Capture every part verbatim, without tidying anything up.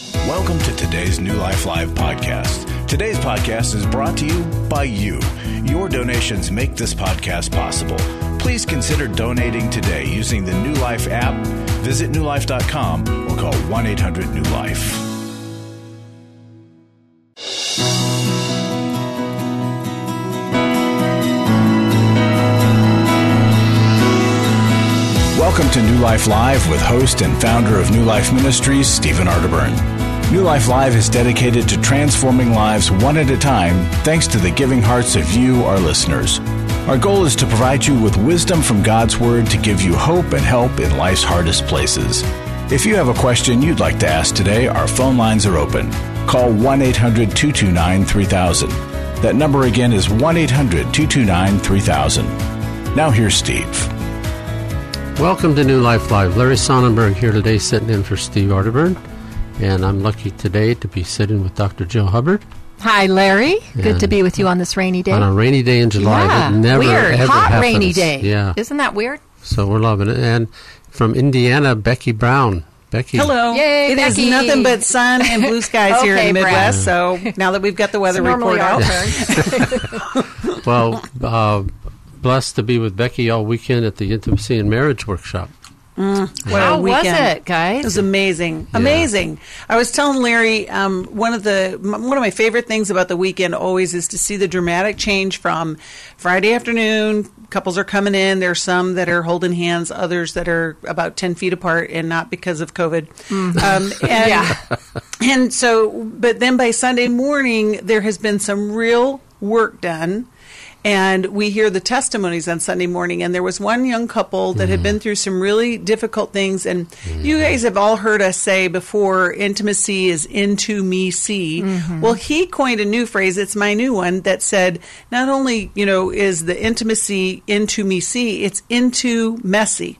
Welcome to today's New Life Live podcast. Today's podcast is brought to you by you. Your donations make this podcast possible. Please consider donating today using the New Life app. Visit new life dot com or call one eight hundred new life. Welcome to New Life Live with host and founder of New Life Ministries, Stephen Arterburn. New Life Live is dedicated to transforming lives one at a time thanks to the giving hearts of you, our listeners. Our goal is to provide you with wisdom from God's Word to give you hope and help in life's hardest places. If you have a question you'd like to ask today, our phone lines are open. Call one eight hundred two two nine three thousand. That number again is one eight hundred two two nine three thousand. Now here's Steve. Welcome to New Life Live. Larry Sonnenberg here today, sitting in for Steve Arterburn. And I'm lucky today to be sitting with Doctor Jill Hubbard. Hi, Larry. Good and to be with you on this rainy day. On a rainy day in July. Yeah, that never, weird. Ever Hot happens. rainy day. Yeah. Isn't that weird? So we're loving it. And from Indiana, Becky Brown. Becky. Hello. Yay, it Becky. is nothing but sun and blue skies okay, here in the Midwest. Brad. So now that we've got the weather it's report out. Well, uh, blessed to be with Becky all weekend at the Intimacy and Marriage Workshop. Mm, what How a was weekend. it, guys? It was amazing. Yeah. Amazing. I was telling Larry, um, one of the m- one of my favorite things about the weekend always is to see the dramatic change from Friday afternoon. Couples are coming in. There's some that are holding hands, others that are about ten feet apart, and not because of COVID. Mm. Um, and, yeah. And so, but then by Sunday morning, there has been some real work done. And we hear the testimonies on Sunday morning. And there was one young couple that mm. had been through some really difficult things. And mm. you guys have all heard us say before, intimacy is into me see. Mm-hmm. Well, he coined a new phrase. It's my new one that said, not only, you know, is the intimacy into me see, it's into messy.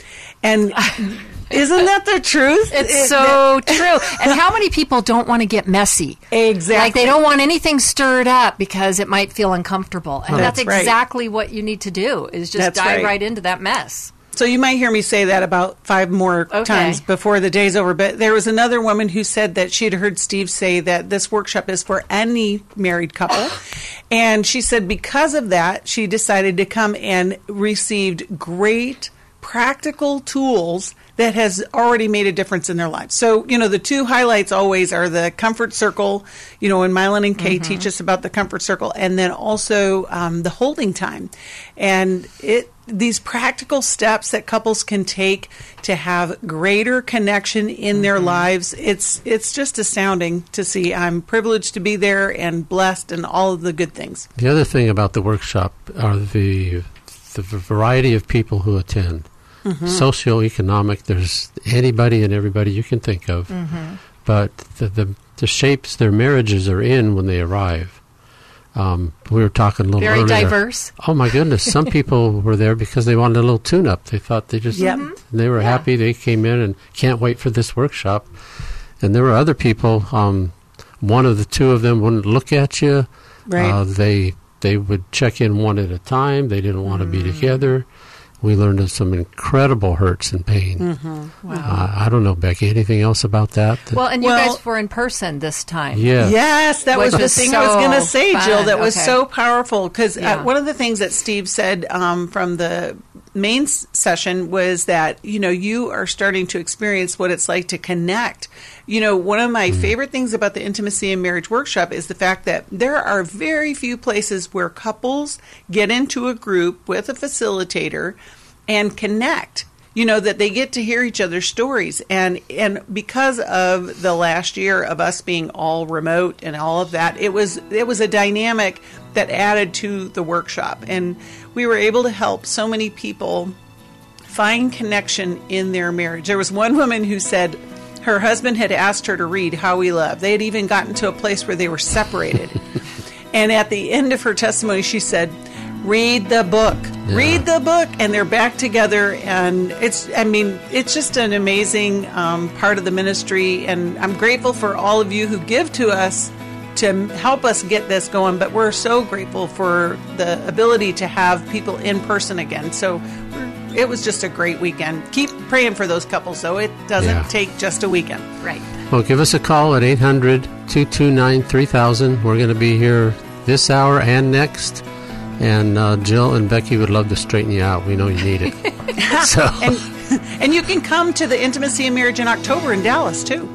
And isn't that the truth? It's it, so it, true. And how many people don't want to get messy? Exactly. Like they don't want anything stirred up because it might feel uncomfortable. And that's, that's right. exactly what you need to do is just that's dive right. right into that mess. So you might hear me say that about five more okay. times before the day's over. But there was another woman who said that she had heard Steve say that this workshop is for any married couple. And she said because of that, she decided to come and received great practical tools that has already made a difference in their lives. So, you know, the two highlights always are the comfort circle, you know, and Mylan and Kay mm-hmm. teach us about the comfort circle, and then also um, the holding time. And it these practical steps that couples can take to have greater connection in mm-hmm. their lives, it's it's just astounding to see. I'm privileged to be there and blessed and all of the good things. The other thing about the workshop are the the variety of people who attend. Mm-hmm. Socioeconomic, there's anybody and everybody you can think of, mm-hmm. but the, the the shapes their marriages are in when they arrive. Um, we were talking a little Very earlier. Very diverse. Oh my goodness! Some people were there because they wanted a little tune-up. They thought they just yep. they were yeah. happy. They came in and can't wait for this workshop. And there were other people. Um, one of the two of them wouldn't look at you. Right. Uh, they they would check in one at a time. They didn't want to mm. be together. We learned of some incredible hurts and pain. Mm-hmm. Wow. Uh, I don't know, Becky, anything else about that? that well, and you well, guys were in person this time. Yeah. Yes, that Which was the was thing so I was going to say, fun. Jill. That was Okay. so powerful because Yeah. uh, one of the things that Steve said um, from the main s- session was that, you know, you are starting to experience what it's like to connect. You know, one of my mm. favorite things about the Intimacy and Marriage Workshop is the fact that there are very few places where couples get into a group with a facilitator and connect, you know, that they get to hear each other's stories. And and because of the last year of us being all remote and all of that, it was it was a dynamic that added to the workshop. And we were able to help so many people find connection in their marriage. There was one woman who said her husband had asked her to read How We Love. They had even gotten to a place where they were separated. And at the end of her testimony, she said, read the book, yeah. read the book, and they're back together. And it's, I mean, it's just an amazing um, part of the ministry. And I'm grateful for all of you who give to us to help us get this going. But we're so grateful for the ability to have people in person again. So it was just a great weekend. Keep praying for those couples, though. It doesn't yeah. take just a weekend. Right. Well, give us a call at eight hundred, two two nine, three thousand. We're going to be here this hour and next. And uh, Jill and Becky would love to straighten you out. We know you need it. so. and, and you can come to the Intimacy and Marriage in October in Dallas, too.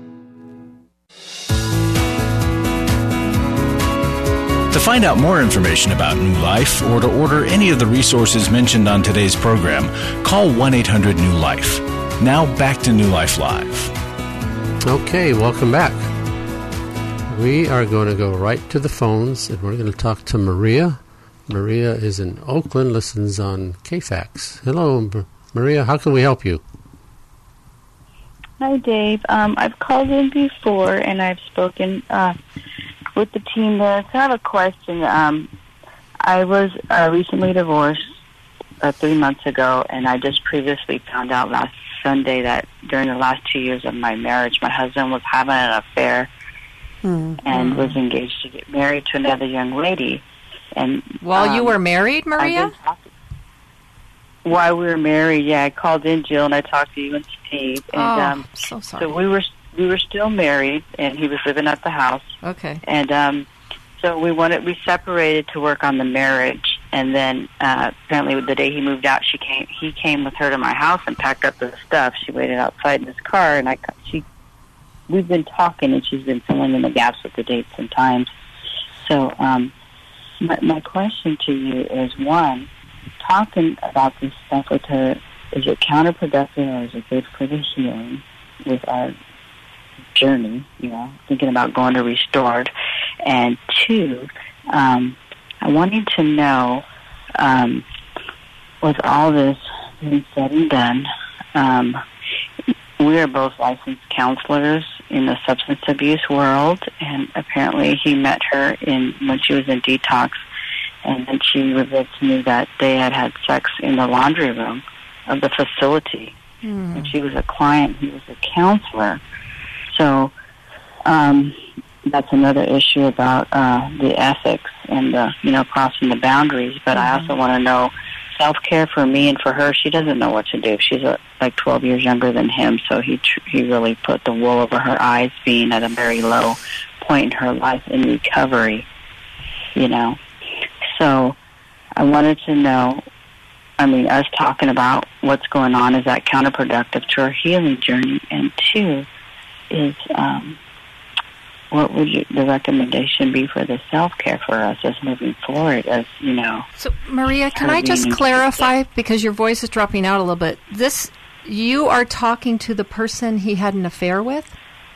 To find out more information about New Life or to order any of the resources mentioned on today's program, call one eight hundred new life. Now back to New Life Live. Okay, welcome back. We are going to go right to the phones, and we're going to talk to Maria. Maria is in Oakland, listens on K FAX. Hello, M- Maria. How can we help you? Hi, Dave. Um, I've called in before, and I've spoken uh, with the team there. So I have a question. Um, I was uh, recently divorced uh, three months ago, and I just previously found out last Sunday that during the last two years of my marriage, my husband was having an affair mm-hmm. and was engaged to get married to another young lady. And While um, you were married, Maria? While we were married, yeah, I called in, Jill, and I talked to you and Steve. And, oh, um, so sorry. So we were we were still married, and he was living at the house. Okay. And um, so we wanted we separated to work on the marriage, and then uh, apparently the day he moved out, she came. He came with her to my house and packed up the stuff. She waited outside in his car, and I she we've been talking, and she's been filling in the gaps with the dates and times. So. Um, My, my question to you is, one, talking about this stuff with her, is it counterproductive or is it good for the healing with our journey, you know, thinking about going to Restored? And two, um, I wanted to know, um, with all this being said and done, um, we are both licensed counselors in the substance abuse world, and apparently he met her in when she was in detox, and then she revealed to me that they had had sex in the laundry room of the facility. Mm. And she was a client, he was a counselor. So um, that's another issue about uh, the ethics and the, you know, crossing the boundaries. But mm-hmm. I also want to know self-care for me and for her. She doesn't know what to do. She's a, like twelve years younger than him, so he tr- he really put the wool over her eyes, being at a very low point in her life in recovery, you know. So I wanted to know, I mean, us talking about what's going on, is that counterproductive to our healing journey? And two, is um, what would you, the recommendation be for the self-care for us as moving forward, as, you know. So, Maria, can I just clarify, because your voice is dropping out a little bit. This, you are talking to the person he had an affair with?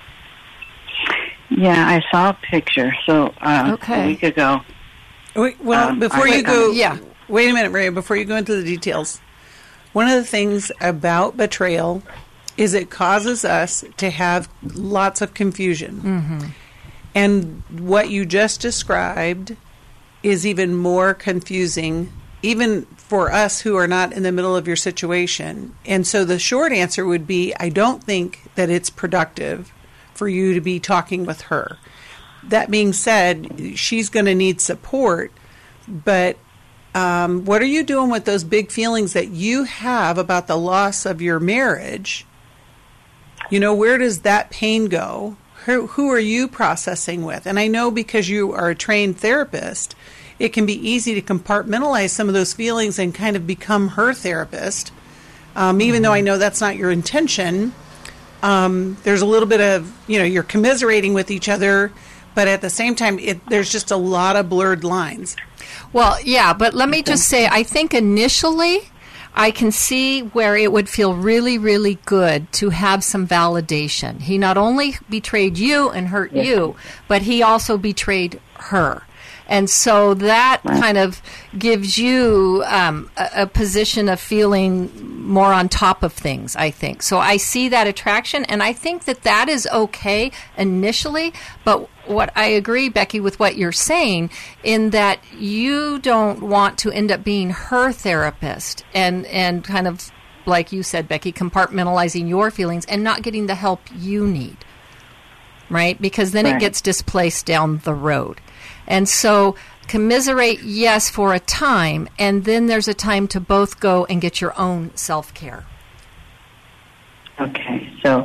Yeah, I saw a picture. So uh, okay. a week ago. Wait, well, um, before I, you go, um, yeah. wait a minute, Maria, before you go into the details, one of the things about betrayal is it causes us to have lots of confusion. Mm-hmm. And what you just described is even more confusing, even for us who are not in the middle of your situation. And so the short answer would be, I don't think that it's productive for you to be talking with her. That being said, she's going to need support, but um, what are you doing with those big feelings that you have about the loss of your marriage? You know, where does that pain go? Who, who are you processing with? And I know because you are a trained therapist, it can be easy to compartmentalize some of those feelings and kind of become her therapist. Um, even mm-hmm. though I know that's not your intention, um, there's a little bit of, you know, you're commiserating with each other, but at the same time, it, there's just a lot of blurred lines. Well, yeah, but let me just say, I think initially I can see where it would feel really, really good to have some validation. He not only betrayed you and hurt yes. you, but he also betrayed her. And so that right. kind of gives you um, a, a position of feeling more on top of things, I think. So I see that attraction, and I think that that is okay initially. But what I agree, Becky, with what you're saying, in that you don't want to end up being her therapist and, and kind of, like you said, Becky, compartmentalizing your feelings and not getting the help you need, right? Because then right. it gets displaced down the road. And so commiserate, yes, for a time, and then there's a time to both go and get your own self-care. Okay, so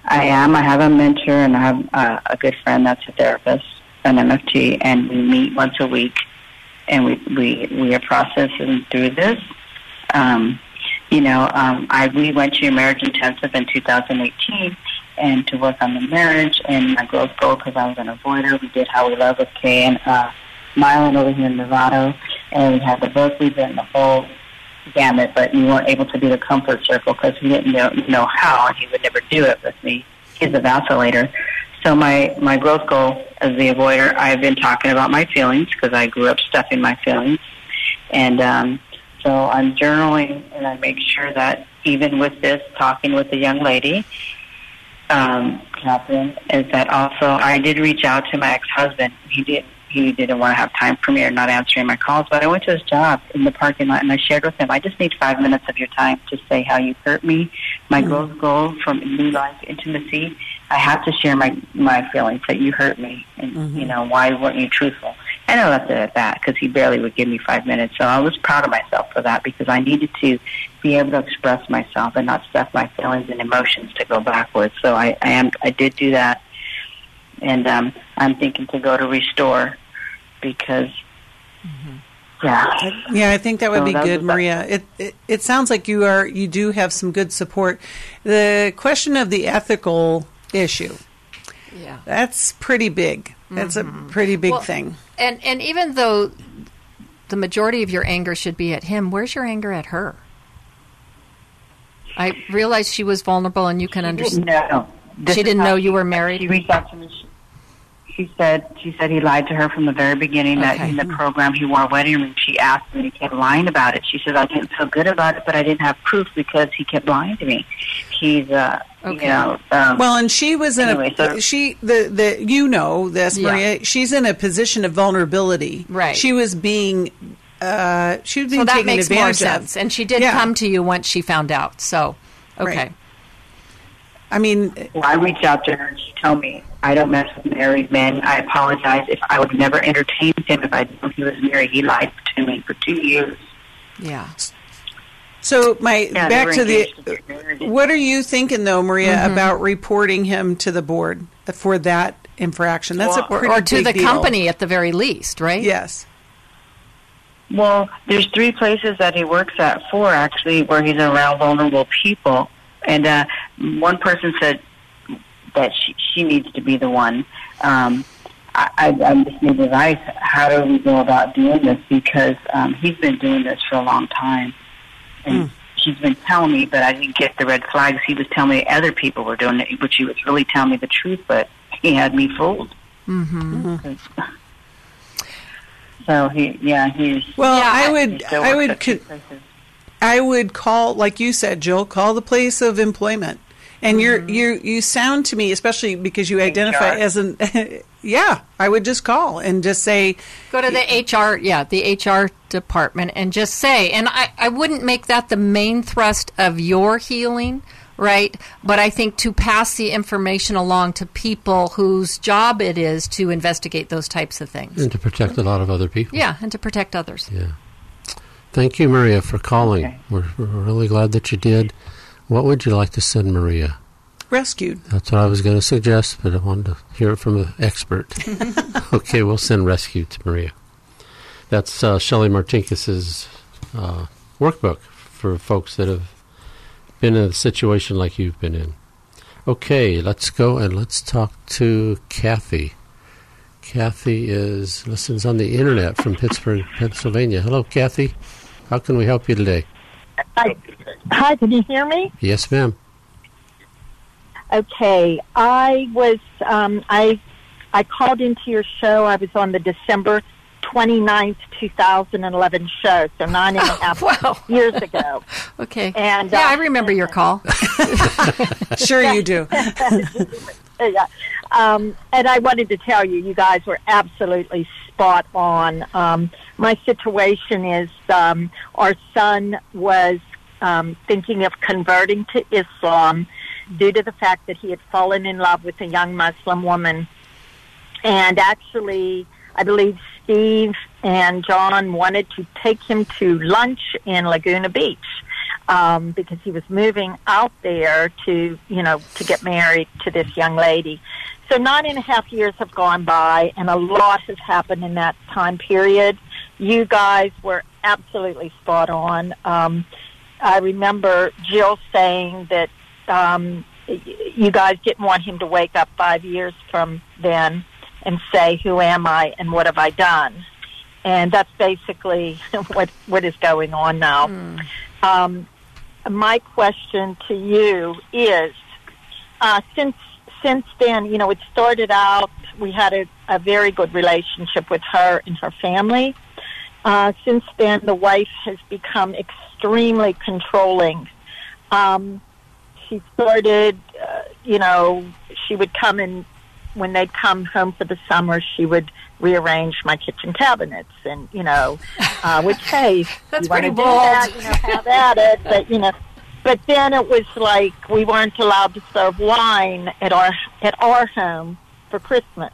I am. I have a mentor, and I have uh, a good friend that's a therapist, an M F T, and we meet once a week, and we we, we are processing through this. Um, you know, um, I we went to your marriage intensive in two thousand eighteen, and to work on the marriage and my growth goal because I was an avoider. We did How We Love with Kay and uh, Mylan over here in Nevada, and we had the book. We did the whole gamut, but we weren't able to do the comfort circle because we didn't know, know how, and he would never do it with me. He's a vacillator. So my, my growth goal as the avoider, I've been talking about my feelings because I grew up stuffing my feelings. And um, so I'm journaling, and I make sure that even with this, talking with the young lady, um, Catherine, is that also I did reach out to my ex-husband. He did. He didn't want to have time for me or not answering my calls, but I went to his job in the parking lot, and I shared with him, I just need five minutes of your time to say how you hurt me, my mm-hmm. growth goal from New Life Intimacy. I have to share my, my feelings that you hurt me, and, mm-hmm. you know, why weren't you truthful? And I left it at that because he barely would give me five minutes. So I was proud of myself for that because I needed to be able to express myself and not stuff my feelings and emotions to go backwards. So I, I am I did do that. And um, I'm thinking to go to Restore because, mm-hmm. yeah. Yeah, I think that would so be that good, Maria. It, it it sounds like you are you do have some good support. The question of the ethical issue, yeah, that's pretty big. That's mm-hmm. a pretty big well, thing. And and even though the majority of your anger should be at him, where's your anger at her? I realized she was vulnerable, and you can understand. No. She didn't know you were married? She reached out to me. She, she said she said he lied to her from the very beginning, okay. that in the program he wore a wedding ring. She asked me, and he kept lying about it. She said, I didn't feel good about it, but I didn't have proof because he kept lying to me. He's, uh, okay. you know. Um, well, and she was in anyway, a, so, she, the, the, you know this, yeah. Maria, she's in a position of vulnerability. Right. She was being, uh, she was being so that taken makes advantage more of. sense. And she did yeah. come to you once she found out. So, okay. Right. I mean, well, I reached out to her and she told me, I don't mess with married men. I apologize if I would never entertain him if I knew he was married. He lied to me for two years. Yeah. So my yeah, back to the, what are you thinking though, Maria, mm-hmm. about reporting him to the board for that infraction? That's well, a pretty or, or to big the deal. company at the very least, right? Yes. Well, there's three places that he works at, four actually, where he's around vulnerable people. And uh, one person said that she, she needs to be the one. Um, I, I, I just need advice. How do we go about doing this? Because um, he's been doing this for a long time. And mm. she's been telling me, but I didn't get the red flags. He was telling me other people were doing it, which he was really telling me the truth, but he had me fooled. Mm-hmm. Mm-hmm. So, he, yeah, he's... Well, yeah, I would... I would... Co- I would call, like you said, Jill, call the place of employment. And mm-hmm. you're, you you sound to me, especially because you identify as an, yeah, I would just call and just say. Go to the H R, yeah, the H R department and just say, and I, I wouldn't make that the main thrust of your healing, right? But I think to pass the information along to people whose job it is to investigate those types of things. And to protect a lot of other people. Yeah, and to protect others. Yeah. Thank you, Maria, for calling. Okay. We're, we're really glad that you did. What would you like to send Maria? Rescued. That's what I was going to suggest, but I wanted to hear it from an expert. Okay, we'll send Rescued to Maria. That's uh, Shelley Martinkus's uh, workbook for folks that have been in a situation like you've been in. Okay, let's go and let's talk to Kathy. Kathy is listens on the internet from Pittsburgh, Pennsylvania. Hello, Kathy. How can we help you today? Hi, Hi can you hear me? Yes, ma'am. Okay, I was um, I I called into your show. I was on the December twenty-ninth, twenty eleven show, so nine and a half oh, wow. years ago. Okay, and yeah, uh, I remember your call. Sure, you do. Yeah, um, and I wanted to tell you, you guys were absolutely spot on. Um, my situation is um, our son was um, thinking of converting to Islam due to the fact that he had fallen in love with a young Muslim woman. And actually, I believe Steve and John wanted to take him to lunch in Laguna Beach. um, because he was moving out there to, you know, to get married to this young lady. So nine and a half years have gone by, and a lot has happened in that time period. You guys were absolutely spot on. Um, I remember Jill saying that um, you guys didn't want him to wake up five years from then and say, who am I and what have I done? And that's basically what what is going on now. Mm. Um, my question to you is, uh, since since then, you know, it started out, we had a, a very good relationship with her and her family. Uh, since then, the wife has become extremely controlling. Um, she started, uh, you know, she would come in, when they'd come home for the summer, she would rearrange my kitchen cabinets and, you know, uh, which, hey, that's you want to do bold. that, you know, have at it, but, you know, but then it was like we weren't allowed to serve wine at our, at our home for Christmas.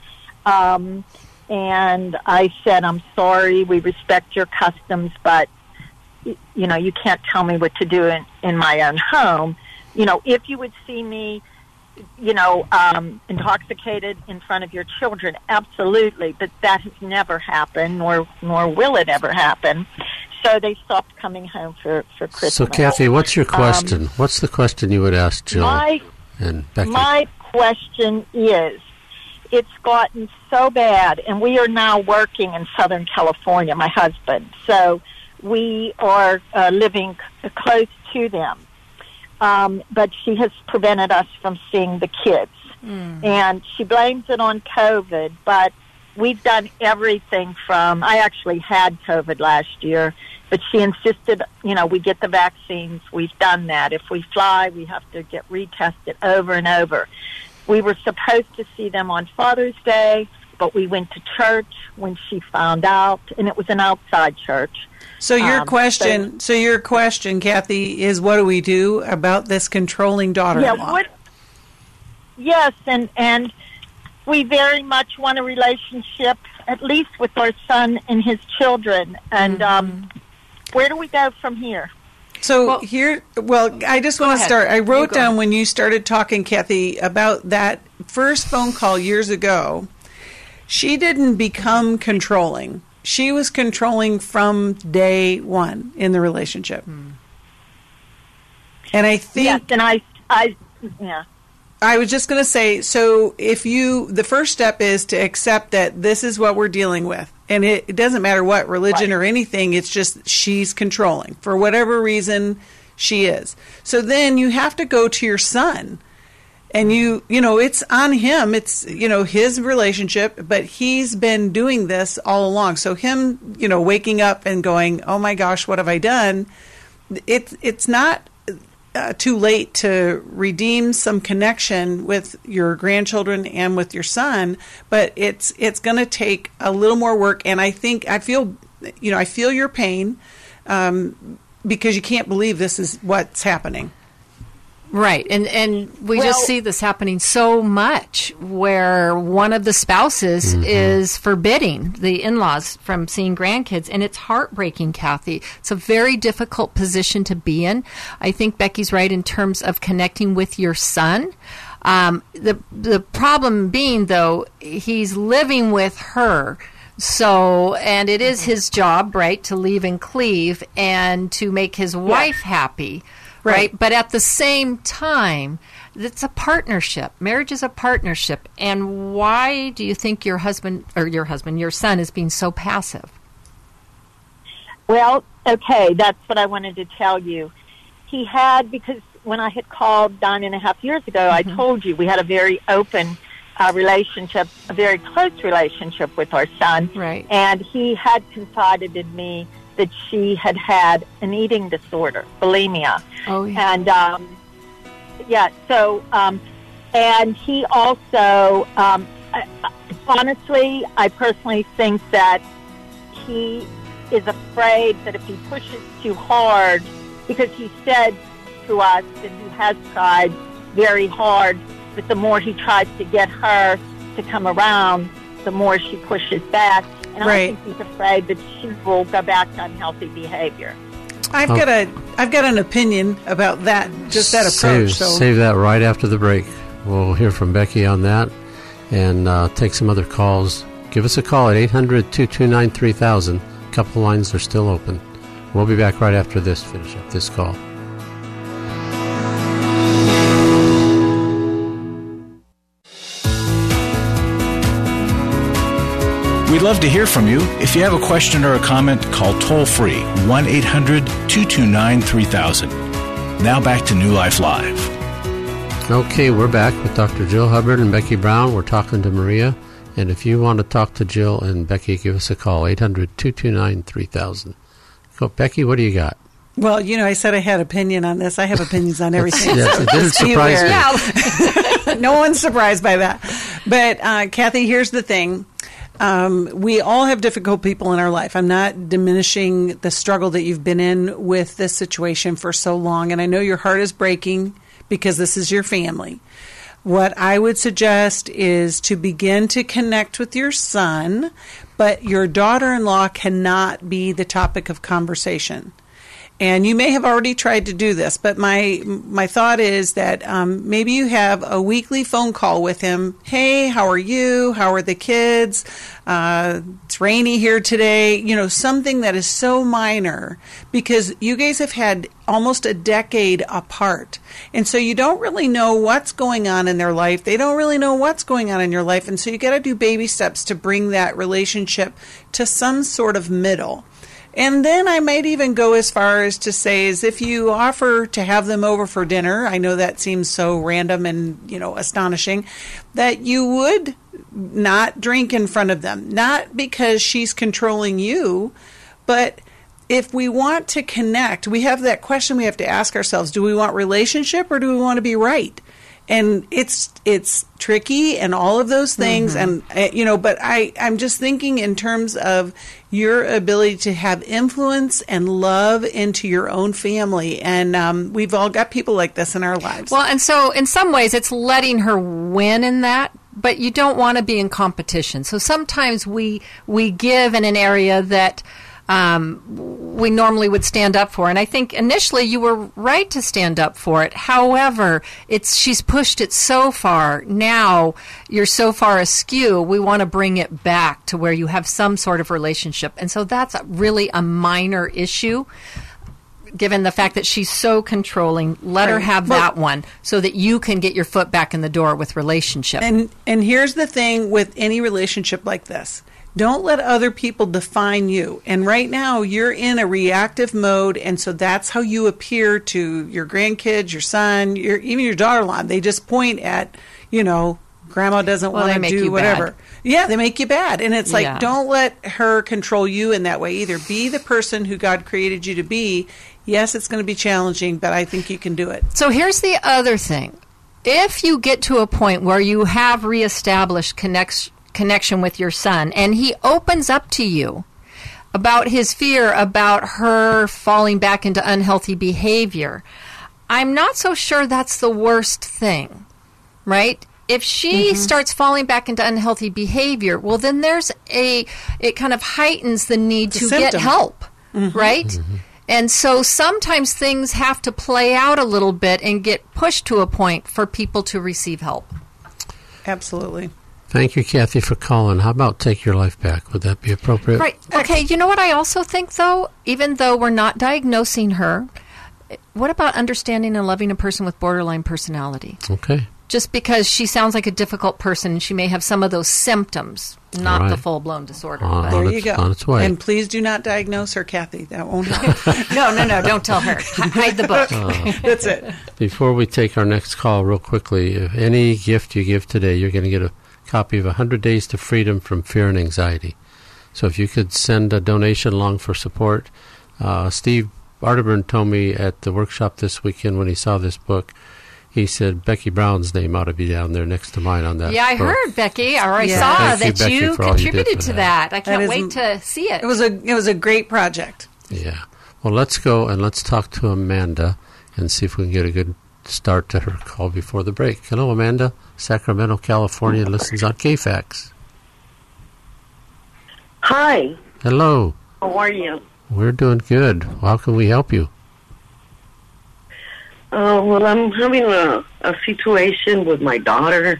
Um, and I said, I'm sorry, we respect your customs, but, you know, you can't tell me what to do in, in my own home. You know, if you would see me, you know, um, intoxicated in front of your children, absolutely, but that has never happened, nor nor will it ever happen. So they stopped coming home for, for Christmas. So, Kathy, what's your question? Um, what's the question you would ask Jill my, and Becky? My question is, it's gotten so bad, and we are now working in Southern California, my husband, so we are uh, living c- close to them. Um, but she has prevented us from seeing the kids. Mm. And she blames it on COVID, but we've done everything from, I actually had COVID last year, but she insisted, you know, we get the vaccines. We've done that. If we fly, we have to get retested over and over. We were supposed to see them on Father's Day, but we went to church when she found out, and it was an outside church. So your um, question, so, so your question, Kathy, is what do we do about this controlling daughter-in-law? Yeah, what, yes, and and we very much want a relationship, at least with our son and his children. And mm-hmm. um, where do we go from here? So well, here, well, I just want to start. I wrote down ahead. when you started talking, Kathy, about that first phone call years ago. She didn't become controlling. She was controlling from day one in the relationship. Hmm. And I think... Yes, and I, I, yeah. I was just going to say, so if you, the first step is to accept that this is what we're dealing with. And it, it doesn't matter what religion right. or anything, it's just she's controlling. For whatever reason, she is. So then you have to go to your son. And you, you know, it's on him. It's, you know, his relationship, but he's been doing this all along. So him, you know, waking up and going, oh my gosh, what have I done? It's, it's not uh, too late to redeem some connection with your grandchildren and with your son, but it's, it's going to take a little more work. And I think, I feel, you know, I feel your pain um, because you can't believe this is what's happening. Right, and and we well, just see this happening so much where one of the spouses mm-hmm. is forbidding the in-laws from seeing grandkids, and it's heartbreaking, Kathy. It's a very difficult position to be in. I think Becky's right in terms of connecting with your son. Um, the the problem being, though, he's living with her. So, and it is his job, right, to leave and cleave and to make his wife yeah. happy. Right. right, but at the same time, it's a partnership. Marriage is a partnership. And why do you think your husband, or your husband, your son, is being so passive? Well, okay, that's what I wanted to tell you. He had, because when I had called nine and a half years ago, mm-hmm. I told you we had a very open uh, relationship, a very close relationship with our son. Right. And he had confided in me that she had had an eating disorder, bulimia. Oh, yeah. And, um, yeah, so, um, and he also, um, I, honestly, I personally think that he is afraid that if he pushes too hard, because he said to us that he has tried very hard, but the more he tries to get her to come around, the more she pushes back. And right. I think he's afraid that she will go back to unhealthy behavior. I've Oh. got a I've got an opinion about that, just that approach. Save, so save that right after the break. We'll hear from Becky on that and uh, take some other calls. Give us a call at eight hundred, two two nine, three thousand. A couple lines are still open. We'll be back right after this. Finish up this call. We'd love to hear from you. If you have a question or a comment, call toll-free one eight hundred, two two nine, three thousand. Now back to New Life Live. Okay, we're back with Doctor Jill Hubbard and Becky Brown. We're talking to Maria. And if you want to talk to Jill and Becky, give us a call, eight hundred, two two nine, three thousand. Go, Becky, what do you got? Well, you know, I said I had opinion on this. I have opinions on everything. Yes, so it didn't just be surprise aware. me. No one's surprised by that. But, uh, Kathy, here's the thing. Um, we all have difficult people in our life. I'm not diminishing the struggle that you've been in with this situation for so long. And I know your heart is breaking because this is your family. What I would suggest is to begin to connect with your son, but your daughter-in-law cannot be the topic of conversation. And you may have already tried to do this, but my my thought is that um, maybe you have a weekly phone call with him. Hey, how are you? How are the kids? Uh, it's rainy here today. You know, something that is so minor because you guys have had almost a decade apart. And so you don't really know what's going on in their life. They don't really know what's going on in your life. And so you got to do baby steps to bring that relationship to some sort of middle. And then I might even go as far as to say is if you offer to have them over for dinner, I know that seems so random and, you know, astonishing, that you would not drink in front of them. Not because she's controlling you, but if we want to connect, we have that question we have to ask ourselves. Do we want relationship or do we want to be right? And it's it's tricky and all of those things. Mm-hmm. And, uh, you know, but I, I'm just thinking in terms of your ability to have influence and love into your own family. And um, we've all got people like this in our lives. Well, and so in some ways it's letting her win in that, but you don't want to be in competition. So sometimes we we give in an area that Um, we normally would stand up for. And I think initially you were right to stand up for it. However, it's she's pushed it so far. Now you're so far askew, we want to bring it back to where you have some sort of relationship. And so that's really a minor issue. Given the fact that she's so controlling, let her have well, that one so that you can get your foot back in the door with relationship. And and here's the thing with any relationship like this. Don't let other people define you. And right now, you're in a reactive mode, and so that's how you appear to your grandkids, your son, your, even your daughter-in-law. They just point at, you know, Grandma doesn't well, want to do whatever. Bad. Yeah, they make you bad. And it's like, yeah. Don't let her control you in that way either. Be the person who God created you to be. Yes, it's going to be challenging, but I think you can do it. So here's the other thing. If you get to a point where you have reestablished connection, connection with your son and he opens up to you about his fear about her falling back into unhealthy behavior, I'm not so sure that's the worst thing, right? If she mm-hmm. starts falling back into unhealthy behavior, well, then there's a, it kind of heightens the need the to symptom. get help, mm-hmm. right? Mm-hmm. And so sometimes things have to play out a little bit and get pushed to a point for people to receive help. Absolutely. Thank you, Kathy, for calling. How about take your life back? Would that be appropriate? Right. Okay, you know what I also think, though? Even though we're not diagnosing her, what about understanding and loving a person with borderline personality? Okay. Just because she sounds like a difficult person and she may have some of those symptoms, not right. the full-blown disorder. Uh, but. There on you its, go. On its way. And please do not diagnose her, Kathy. That won't help. no, no, no. Don't tell her. H- hide the book. Uh, That's it. Before we take our next call, real quickly, if any gift you give today, you're going to get a copy of one hundred Days to Freedom from Fear and Anxiety. So if you could send a donation along for support. Uh, Steve Arterburn told me at the workshop this weekend when he saw this book, he said Becky Brown's name ought to be down there next to mine on that Yeah, I book. heard, Becky, or I Yeah. saw Thank you, that Becky, you for all you did contributed for to that. that. I can't That is wait m- to see it. It was a it was a great project. Yeah. Well, let's go and let's talk to Amanda and see if we can get a good start to her call before the break. Hello, Amanda. Sacramento, California, listens on K FAX. Hi. Hello. How are you? We're doing good. How can we help you? Uh, well, I'm having a, a situation with my daughter.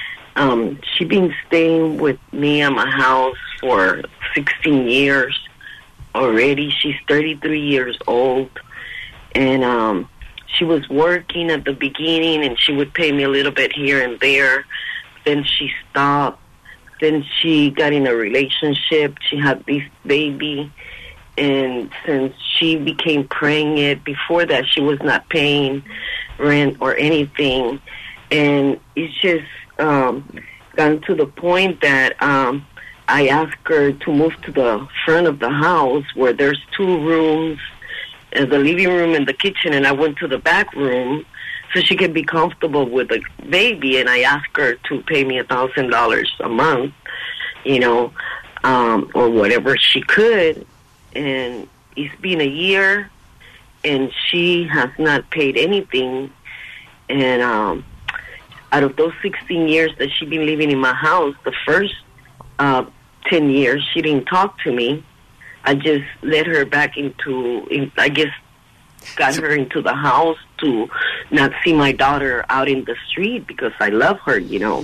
Um, she's been staying with me at my house for sixteen years already. She's thirty-three years old. And um, she was working at the beginning, and she would pay me a little bit here and there. Then she stopped. Then she got in a relationship. She had this baby. And since she became pregnant, before that she was not paying rent or anything. And it's just um, gotten to the point that um, I asked her to move to the front of the house where there's two rooms, uh, the living room and the kitchen, and I went to the back room so she could be comfortable with the baby. And I asked her to pay me a thousand dollars a month, you know, um, or whatever she could. And it's been a year, and she has not paid anything. And um, out of those sixteen years that she's been living in my house, the first uh, ten years, she didn't talk to me. I just let her back into, in, I guess, got her into the house to not see my daughter out in the street because I love her, you know.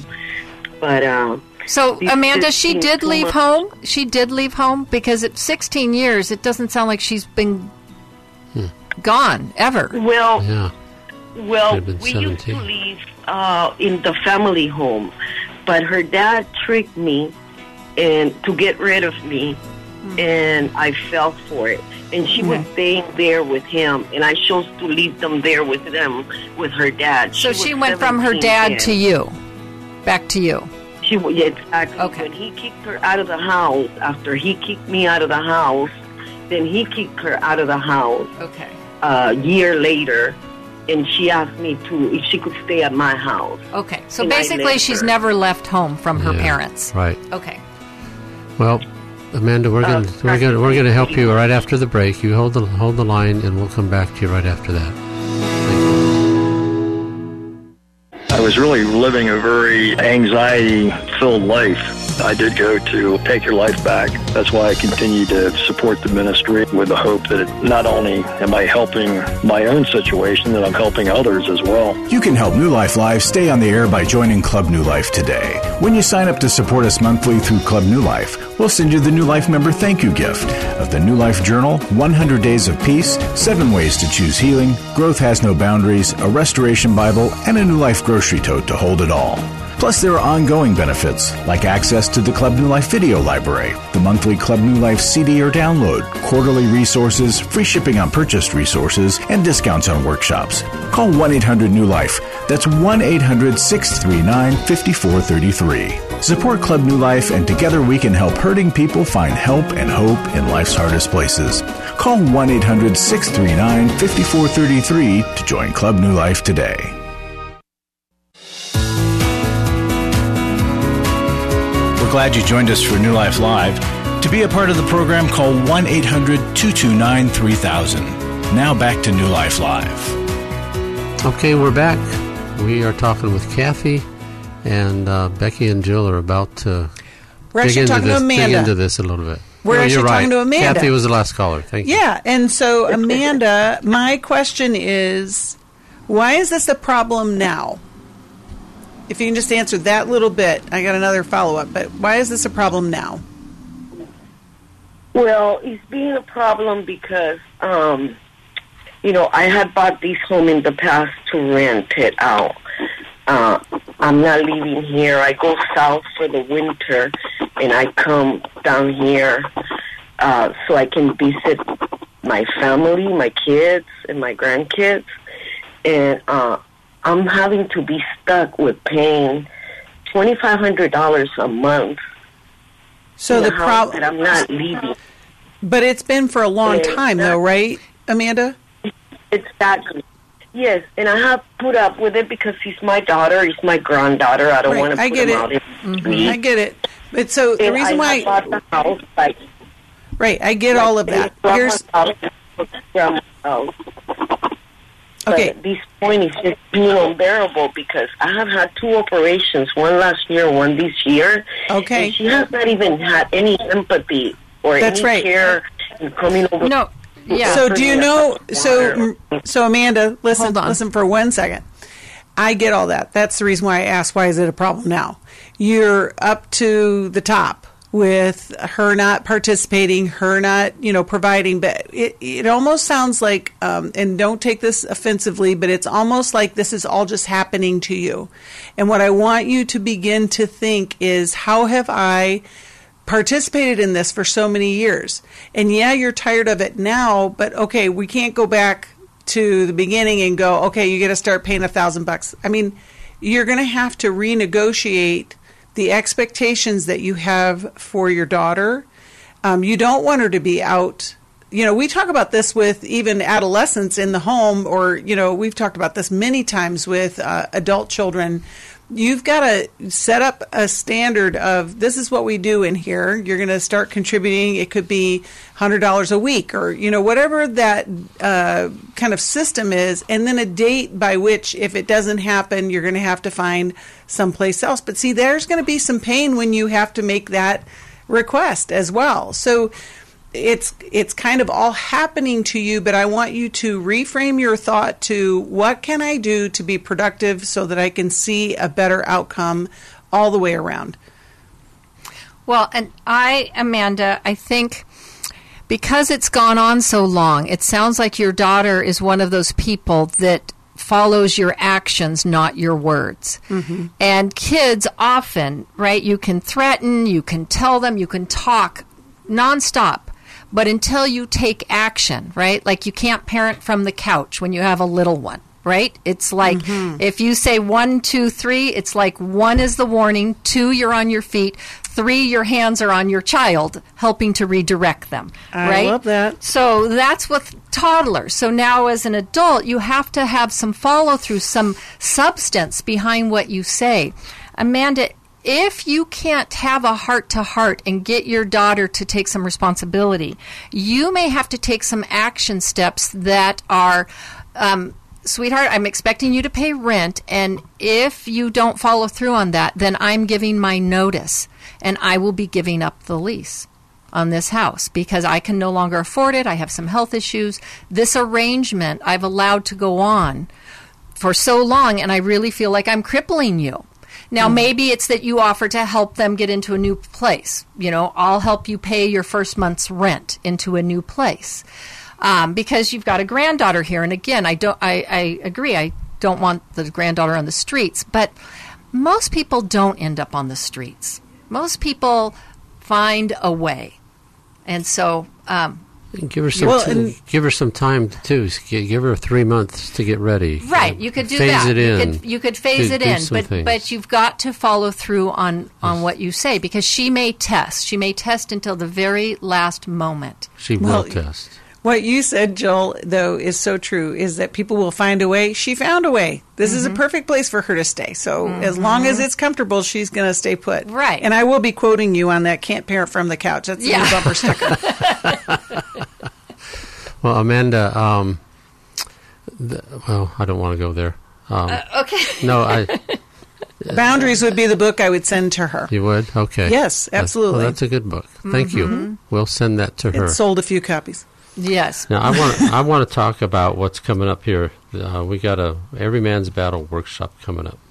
But uh, so, Amanda, she did leave home? She did leave home? Because at sixteen years, it doesn't sound like she's been hmm. gone, ever. Well, yeah. well we used to leave uh, in the family home, but her dad tricked me and to get rid of me, hmm. and I fell for it. And she mm-hmm. was staying there with him, and I chose to leave them there with them, with her dad. So she, she went from her dad then. to you, back to you. She, yeah, exactly. Okay. When he kicked her out of the house, after he kicked me out of the house, then he kicked her out of the house. Okay. A year later, and she asked me to if she could stay at my house. Okay. So basically, she's her. never left home from her yeah, parents. Right. Okay. Well, Amanda, we're going to we're going we're going to help you right after the break. You hold the hold the line, and we'll come back to you right after that. I was really living a very anxiety-filled life. I did go to Take Your Life Back. That's why I continue to support the ministry with the hope that it, not only am I helping my own situation, that I'm helping others as well. You can help New Life Live stay on the air by joining Club New Life today. When you sign up to support us monthly through Club New Life, we'll send you the New Life member thank you gift of the New Life Journal, one hundred Days of Peace, seven Ways to Choose Healing, Growth Has No Boundaries, a Restoration Bible, and a New Life grocery tote to hold it all. Plus, there are ongoing benefits, like access to the Club New Life video library, the monthly Club New Life C D or download, quarterly resources, free shipping on purchased resources, and discounts on workshops. Call one eight hundred new life. That's one eight hundred six three nine five four three three. Support Club New Life, and together we can help hurting people find help and hope in life's hardest places. Call one eight hundred six three nine five four three three to join Club New Life today. Glad you joined us for New Life Live. To be a part of the program, call one eight hundred two two nine three thousand. Now back to New Life Live. Okay, we're back. We are talking with Kathy, and uh, Becky and Jill are about to We're dig actually into talking this, to Amanda. dig into this a little bit. We're no, actually you're talking right. to Amanda. Kathy was the last caller. Thank you. Yeah, and so Amanda, my question is, why is this a problem now? If you can just answer that little bit, I got another follow-up, but why is this a problem now? Well, it's being a problem because, um, you know, I had bought this home in the past to rent it out. Uh, I'm not living here. I go south for the winter, and I come down here uh, so I can visit my family, my kids, and my grandkids. And uh I'm having to be stuck with paying twenty-five hundred dollars a month. So the problem that I'm not leaving. But it's been for a long and time, though, right, Amanda? Exactly. Yes, and I have put up with it because he's my daughter, he's my granddaughter. I don't right. want to put I get him it. out in the street. I get it. But so the and reason I why, have bought the house, like, right? I get like, all of that. Here's from house. Okay. But at this point, it's just being unbearable because I have had two operations, one last year, one this year. Okay. And she has not even had any empathy or That's any right. care You're coming over. No, yeah. So do you know? So so Amanda, listen, Hold on. listen for one second. I get all that. That's the reason why I asked, why is it a problem now? You're up to the top with her not participating, her not, you know, providing. But it, it almost sounds like, um, and don't take this offensively, but it's almost like this is all just happening to you. And what I want you to begin to think is, how have I participated in this for so many years? And yeah, you're tired of it now, but okay, we can't go back to the beginning and go, okay, you got to start paying a thousand bucks. I mean, you're going to have to renegotiate the expectations that you have for your daughter. Um, you don't want her to be out. You know, we talk about this with even adolescents in the home, or, you know, we've talked about this many times with uh, adult children. You've got to set up a standard of, this is what we do in here. You're going to start contributing. It could be one hundred dollars a week, or, you know, whatever that uh, kind of system is. And then a date by which, if it doesn't happen, you're going to have to find someplace else. But see, there's going to be some pain when you have to make that request as well. So it's it's kind of all happening to you, but I want you to reframe your thought to, what can I do to be productive so that I can see a better outcome all the way around? Well, and I, Amanda, I think because it's gone on so long, it sounds like your daughter is one of those people that follows your actions, not your words. Mm-hmm. And kids often, right, you can threaten, you can tell them, you can talk nonstop. But until you take action, right? Like, you can't parent from the couch when you have a little one, right? It's like, mm-hmm. if you say one, two, three, it's like one is the warning, two, you're on your feet, three, your hands are on your child, helping to redirect them, I right? love that. So that's with toddlers. So now as an adult, you have to have some follow-through, some substance behind what you say. Amanda, if you can't have a heart-to-heart and get your daughter to take some responsibility, you may have to take some action steps that are, um, sweetheart, I'm expecting you to pay rent, and if you don't follow through on that, then I'm giving my notice, and I will be giving up the lease on this house because I can no longer afford it. I have some health issues. This arrangement I've allowed to go on for so long, and I really feel like I'm crippling you. Now, mm. maybe it's that you offer to help them get into a new place. You know, I'll help you pay your first month's rent into a new place um, because you've got a granddaughter here. And again, I don't. I, I agree. I don't want the granddaughter on the streets. But most people don't end up on the streets. Most people find a way. And so... Um, Give her some. Well, t- give her some time too. Give her three months to get ready. Right, you could do phase that. It in. You could, you could phase do, it do in, but things. but you've got to follow through on, on what you say because she may test. She may test until the very last moment. She Well, will test. What you said, Joel, though, is so true, is that people will find a way. She found a way. This mm-hmm. is a perfect place for her to stay. So mm-hmm. as long as it's comfortable, she's going to stay put. Right. And I will be quoting you on that can't parent from the couch. That's yeah. a bumper sticker. Well, Amanda, um, the, well, I don't want to go there. Um, Uh, okay. no, I... Boundaries would be the book I would send to her. You would? Okay. Yes, absolutely. That's, well, that's a good book. Thank mm-hmm. you. We'll send that to her. It sold a few copies. Yes. Now, I want I want to talk about what's coming up here. Uh, we got a Every Man's Battle workshop coming up.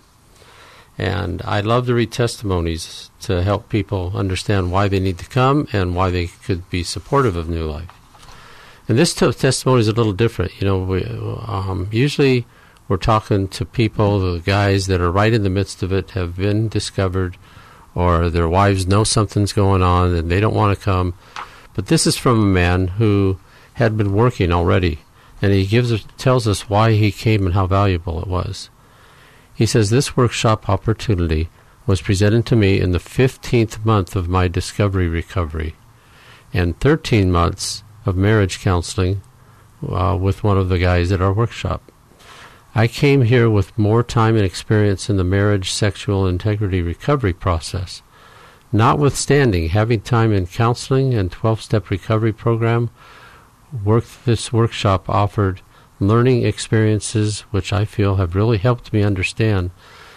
And I love to read testimonies to help people understand why they need to come and why they could be supportive of New Life. And this t- testimony is a little different. You know, we, um, usually we're talking to people, the guys that are right in the midst of it, have been discovered, or their wives know something's going on and they don't want to come. But this is from a man who had been working already, and he gives us, tells us why he came and how valuable it was. He says, this workshop opportunity was presented to me in the fifteenth month of my discovery recovery and thirteen months of marriage counseling uh, with one of the guys at our workshop. I came here with more time and experience in the marriage sexual integrity recovery process. Notwithstanding having time in counseling and twelve-step recovery program, work this workshop offered learning experiences which I feel have really helped me understand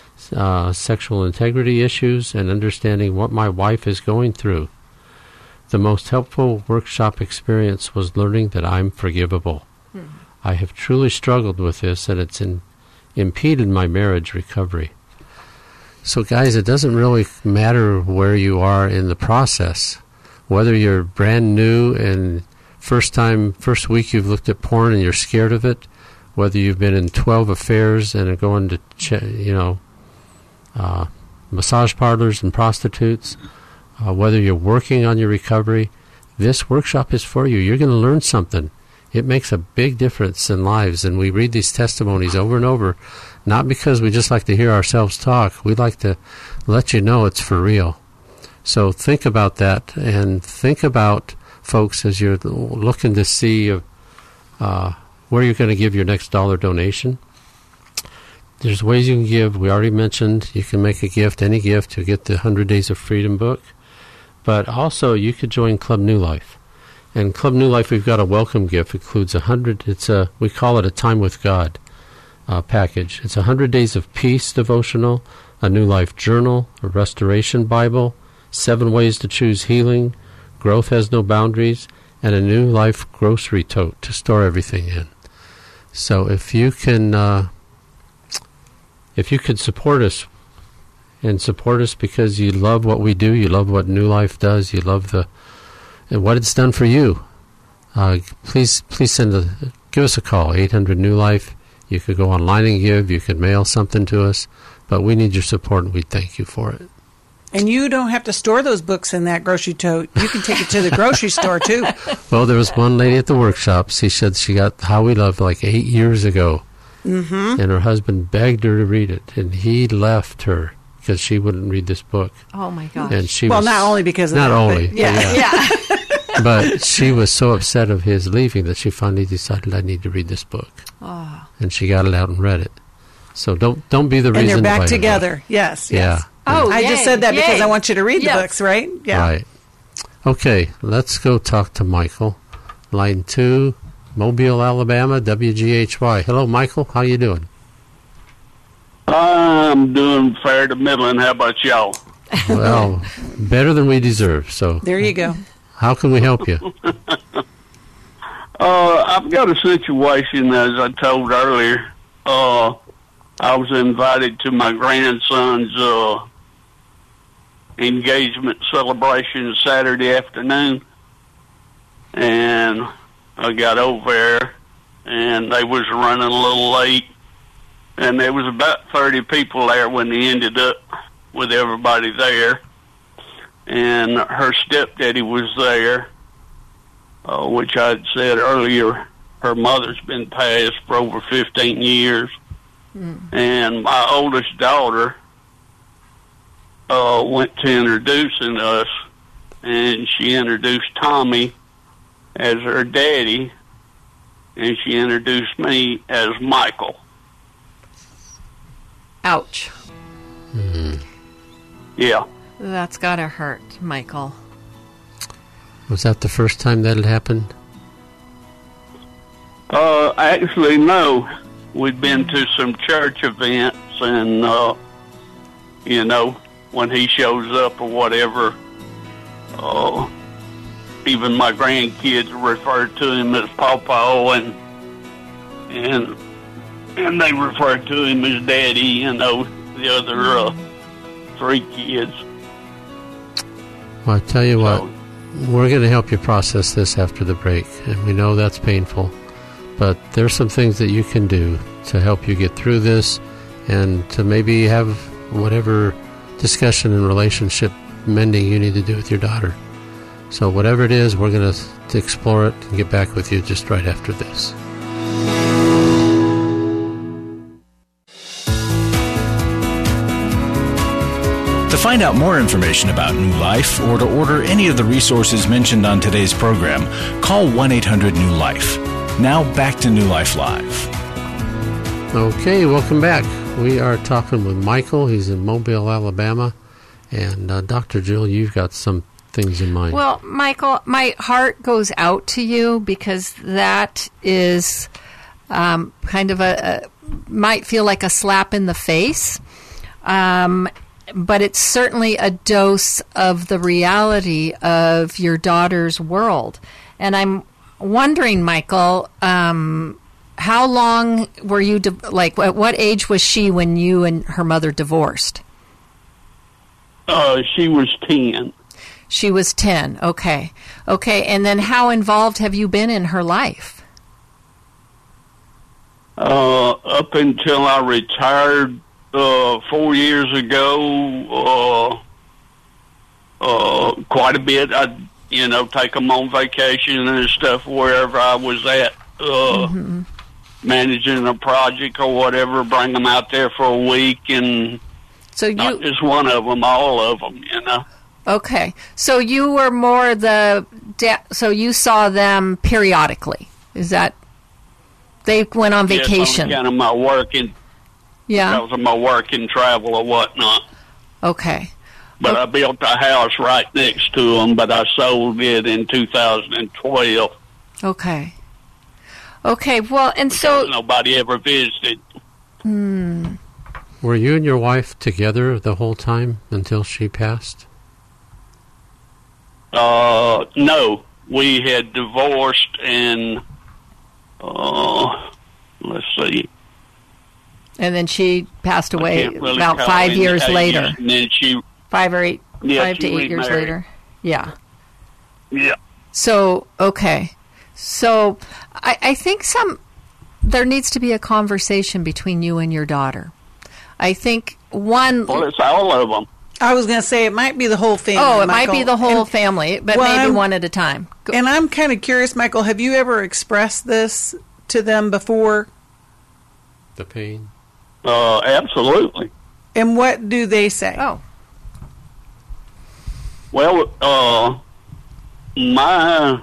uh, sexual integrity issues and understanding what my wife is going through. the most helpful workshop experience was learning that I'm forgivable. Hmm. I have truly struggled with this, and it's in, impeded my marriage recovery. So, guys, it doesn't really matter where you are in the process. Whether you're brand new and first time, first week you've looked at porn and you're scared of it, whether you've been in twelve affairs and are going to, ch- you know, uh, massage parlors and prostitutes, uh, whether you're working on your recovery, this workshop is for you. You're going to learn something. It makes a big difference in lives, and we read these testimonies over and over, not because we just like to hear ourselves talk. We like to let you know it's for real. So think about that, and think about, folks, as you're looking to see uh, where you're going to give your next dollar donation. There's ways you can give. We already mentioned you can make a gift, any gift, to get the one hundred Days of Freedom book. But also you could join Club New Life. And Club New Life, we've got a welcome gift. It includes a hundred. It's a we call it a Time with God uh, package. It's a hundred days of peace devotional, a New Life journal, a restoration Bible, seven ways to choose healing, growth has no boundaries, and a New Life grocery tote to store everything in. So if you can, uh, if you can support us, and support us because you love what we do, you love what New Life does, you love the and what it's done for you, uh, please please send a give us a call, eight hundred New Life. You could go online and give, you could mail something to us, but we need your support and we thank you for it. And you don't have to store those books in that grocery tote. You can take it to the grocery store too. Well, there was one lady at the workshop. She said she got How We Love like eight years ago, mm-hmm. and her husband begged her to read it, and he left her because she wouldn't read this book. Oh my gosh! And she well, was, not only because of not that, only, but yeah, yeah. yeah. But she was so upset of his leaving that she finally decided, I need to read this book, oh. and she got it out and read it. So don't don't be the reason. And they're back to together. Yes, yeah. yes. Oh, I yay, just said that yay. because I want you to read yes. the books, right? Yeah. Right. Okay, let's go talk to Michael. Line two, Mobile, Alabama, W G H Y. Hello, Michael. How you doing? I'm doing fair to middling. How about y'all? Well, better than we deserve. So there you go. How can we help you? uh, I've got a situation, as I told earlier. Uh, I was invited to my grandson's uh, engagement celebration Saturday afternoon, and I got over there, and they was running a little late, and there was about thirty people there when they ended up with everybody there, and her stepdaddy was there, uh, which I'd said earlier, her mother's been passed for over fifteen years, mm. and my oldest daughter uh, went to introducing us, and she introduced Tommy as her daddy, and she introduced me as Michael. Ouch. Mm-hmm. Yeah. That's gotta hurt, Michael. Was that the first time that had happened? Uh, actually, no. We'd been to some church events, and, uh, you know, when he shows up or whatever, uh, even my grandkids refer to him as Pawpaw, and, and, and they refer to him as Daddy, you know, the other, uh, three kids. Well, I tell you so, what, we're going to help you process this after the break, and we know that's painful, but there's some things that you can do to help you get through this and to maybe have whatever discussion and relationship mending you need to do with your daughter. So whatever it is, we're going to explore it and get back with you just right after this. To find out more information about New Life or to order any of the resources mentioned on today's program, call one eight hundred new life. Now back to New Life Live. Okay, welcome back. We are talking with Michael. He's in Mobile, Alabama. And uh, Doctor Jill, you've got some things in mind. Well, Michael, my heart goes out to you because that is um, kind of a, a, might feel like a slap in the face. Um but it's certainly a dose of the reality of your daughter's world. And I'm wondering, Michael, um, how long were you, di- like, at what age was she when you and her mother divorced? Uh, she was ten. She was ten. Okay. Okay. And then how involved have you been in her life? Uh, up until I retired uh, four years ago, uh, uh, quite a bit. I'd, you know, take them on vacation and stuff wherever I was at, uh, mm-hmm. managing a project or whatever, bring them out there for a week, and so you, not just one of them, all of them, you know. Okay. So you were more the, da- so you saw them periodically. Is that, they went on vacation? Yes, on account of my work and, yeah. because of my work and travel or whatnot. Okay. But okay. I built a house right next to them, but I sold it in two thousand twelve. Okay. Okay, well, and so... nobody ever visited. Hmm. Were you and your wife together the whole time until she passed? Uh, no. We had divorced and, uh, let's see. And then she passed away really about five years later. And then she... Five or eight, yeah, five to eight years remarried. later. Yeah. Yeah. So, okay. So, I, I think some, there needs to be a conversation between you and your daughter. I think one... Well, it's all of them. I was going to say it might be the whole family. Oh, it Michael. might be the whole and, family, but well, maybe I'm, one at a time. Go. And I'm kind of curious, Michael, have you ever expressed this to them before? The pain? Uh, absolutely. And what do they say? Oh. Well, uh, my,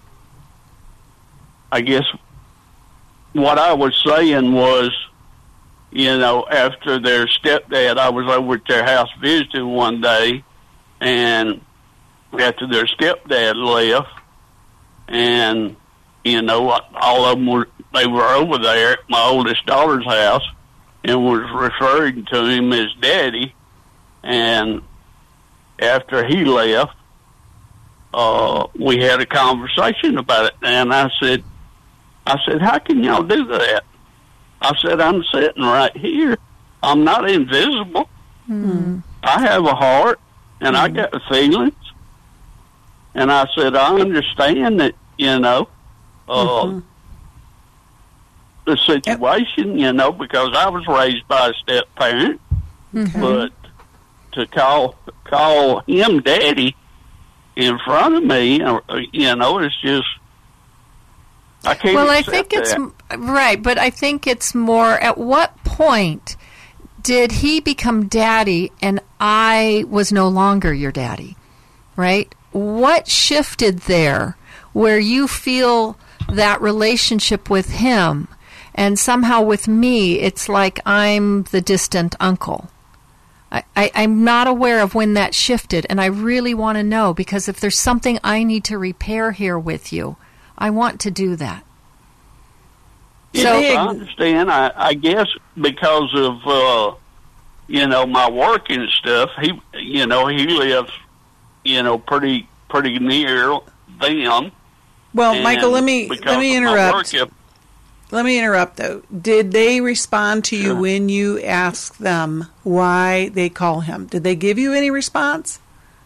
I guess what I was saying was, you know, after their stepdad, I was over at their house visiting one day, and after their stepdad left, and, you know, all of them were, they were over there at my oldest daughter's house and was referring to him as Daddy, and after he left, uh, we had a conversation about it, and I said, I said, how can y'all do that? I said, I'm sitting right here. I'm not invisible. Mm-hmm. I have a heart, and mm-hmm. I got feelings. And I said, I understand that, you know, uh, mm-hmm. the situation, you know, because I was raised by a step-parent, mm-hmm. but to call call him Daddy in front of me, you know, it's just, I can't well, I accept think it's that. right, but I think it's more, at what point did he become Daddy and I was no longer your daddy, right? What shifted there where you feel that relationship with him, and somehow with me it's like I'm the distant uncle? I, I, I'm not aware of when that shifted, and I really want to know, because if there's something I need to repair here with you, I want to do that. Yeah, So I understand. I, I guess because of, uh, you know, my work and stuff, he, you know, he lives, you know, pretty pretty near them. Well, Michael, let me let me interrupt. Work, let me interrupt, though. Did they respond to you Sure. when you asked them why they call him? Did they give you any response?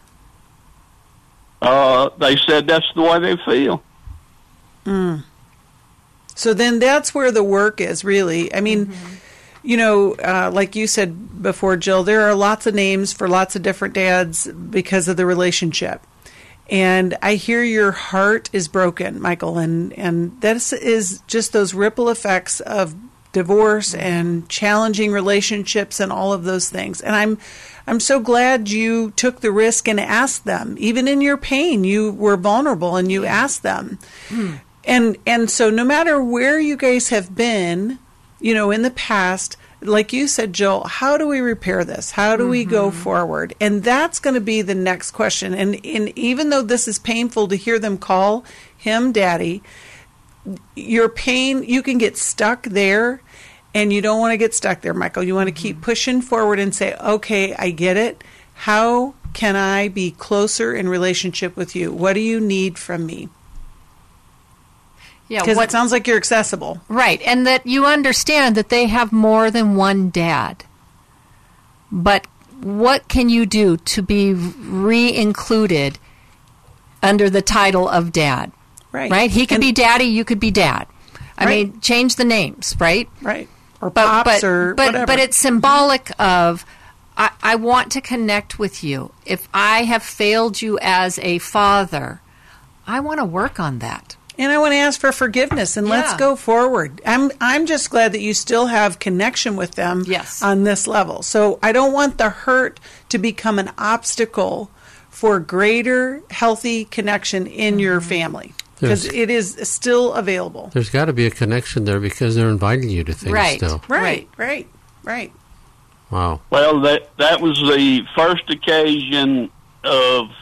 Uh, they said that's the way they feel. Mm. So then that's where the work is, really. I mean, mm-hmm. you know, uh, like you said before, Jill, there are lots of names for lots of different dads because of the relationship. And I hear your heart is broken, Michael, and, and that is, is just those ripple effects of divorce and challenging relationships and all of those things. And I'm I'm so glad you took the risk and asked them. Even in your pain, you were vulnerable and you asked them. Mm. And and so no matter where you guys have been, you know, in the past, like you said, Jill, how do we repair this? How do mm-hmm. we go forward? And that's going to be the next question. And, and even though this is painful to hear them call him Daddy, your pain, you can get stuck there. And you don't want to get stuck there, Michael. You want to keep pushing forward and say, okay, I get it. How can I be closer in relationship with you? What do you need from me? Yeah, because what- it sounds like you're accessible. Right, and that you understand that they have more than one dad. But what can you do to be re-included under the title of dad? Right. Right? He could And- be daddy, you could be dad. I Right. mean, change the names, right? Right. Or But pops but or but, whatever. but it's symbolic of I, I want to connect with you. If I have failed you as a father, I want to work on that. And I want to ask for forgiveness, and let's Yeah. go forward. I'm I'm just glad that you still have connection with them Yes. on this level. So I don't want the hurt to become an obstacle for greater healthy connection in your family, because Yes. it is still available. There's got to be a connection there because they're inviting you to things Right. still. Right, right, right. Wow. Well, that that was the first occasion of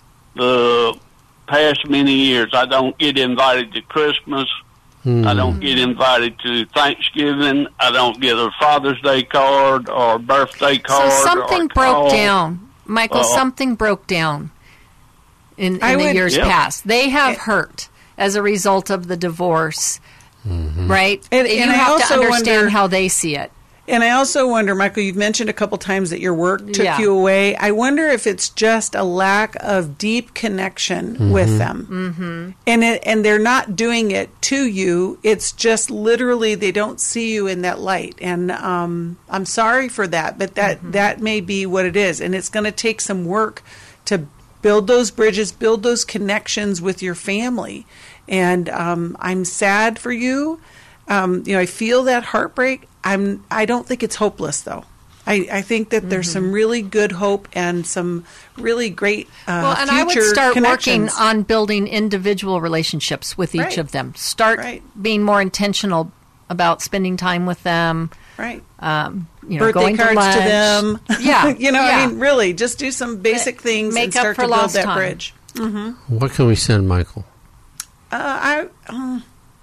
the past many years. I don't get invited to Christmas. Hmm. I don't get invited to Thanksgiving. I don't get a Father's Day card or birthday card. So something or broke call. down. Michael, Uh, something broke down in, in I the would- years Yeah. past. They have hurt as a result of the divorce, right? And- you and I have to also understand wonder- how they see it. And I also wonder, Michael, you've mentioned a couple times that your work took Yeah. you away. I wonder if it's just a lack of deep connection with them. Mm-hmm. And it, and they're not doing it to you. It's just literally they don't see you in that light. And um, I'm sorry for that, but that, Mm-hmm. that may be what it is. And it's going to take some work to build those bridges, build those connections with your family. And um, I'm sad for you. Um, you know, I feel that heartbreak. I'm. I don't think it's hopeless, though. I, I think that there's some really good hope and some really great uh, Well, and future I would start working connections. on building individual relationships with each Right. of them. Start Right. being more intentional about spending time with them. Right. Um, you know, Birthday going cards to, lunch. to them. Yeah, you know, yeah. I mean, really, just do some basic things Make and up start for to build lost that time. bridge. What can we send Michael? Uh, I. Um,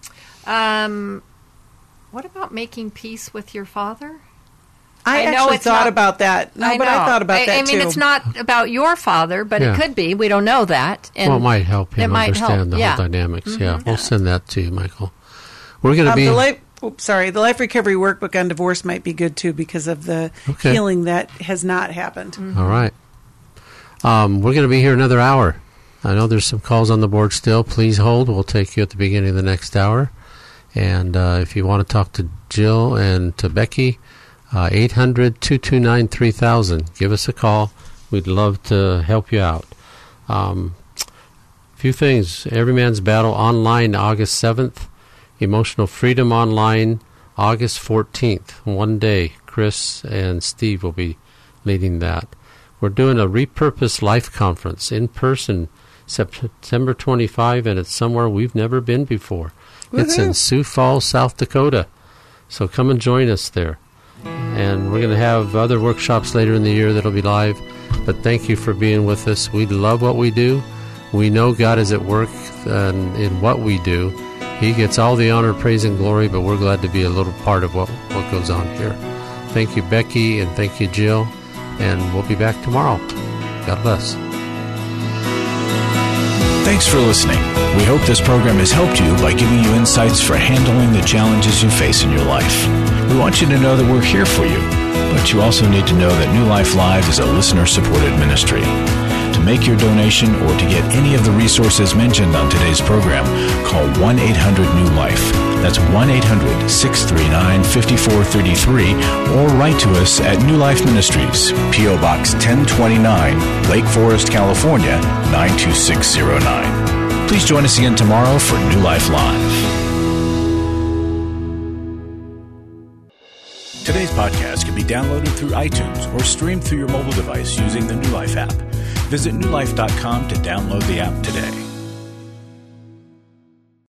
Um, what about making peace with your father? I, I know actually it's thought not- about that. No, but I know. thought about I, that I mean, too. it's not about your father, but Yeah. it could be. We don't know that. And Well, it might help him it might understand help, the yeah. whole dynamics. Yeah, we'll send that to you, Michael. We're going to Um, be... the life, oops, sorry, the Life Recovery Workbook on divorce might be good too because of the Okay. healing that has not happened. All right. Um, we're going to be here another hour. I know there's some calls on the board still. Please hold. We'll take you at the beginning of the next hour. And uh, if you want to talk to Jill and to Becky, uh, eight hundred, two two nine, three thousand. Give us a call. We'd love to help you out. Um, a few things. Every Man's Battle online August seventh. Emotional Freedom online August fourteenth. One day. Chris and Steve will be leading that. We're doing a Repurpose Life Conference in person September twenty-fifth, and it's somewhere we've never been before. It's in Sioux Falls, South Dakota. So come and join us there. And we're going to have other workshops later in the year that'll be live. But thank you for being with us. We love what we do. We know God is at work and in what we do. He gets all the honor, praise, and glory, but we're glad to be a little part of what, what goes on here. Thank you, Becky, and thank you, Jill. And we'll be back tomorrow. God bless. Thanks for listening. We hope this program has helped you by giving you insights for handling the challenges you face in your life. We want you to know that we're here for you, but you also need to know that New Life Live is a listener-supported ministry. To make your donation or to get any of the resources mentioned on today's program, call one eight hundred new life. That's one eight hundred, six three nine, five four three three, or write to us at New Life Ministries, P O Box ten twenty-nine, Lake Forest, California, nine two six zero nine. Please join us again tomorrow for New Life Live. Today's podcast can be downloaded through iTunes or streamed through your mobile device using the New Life app. Visit new life dot com to download the app today.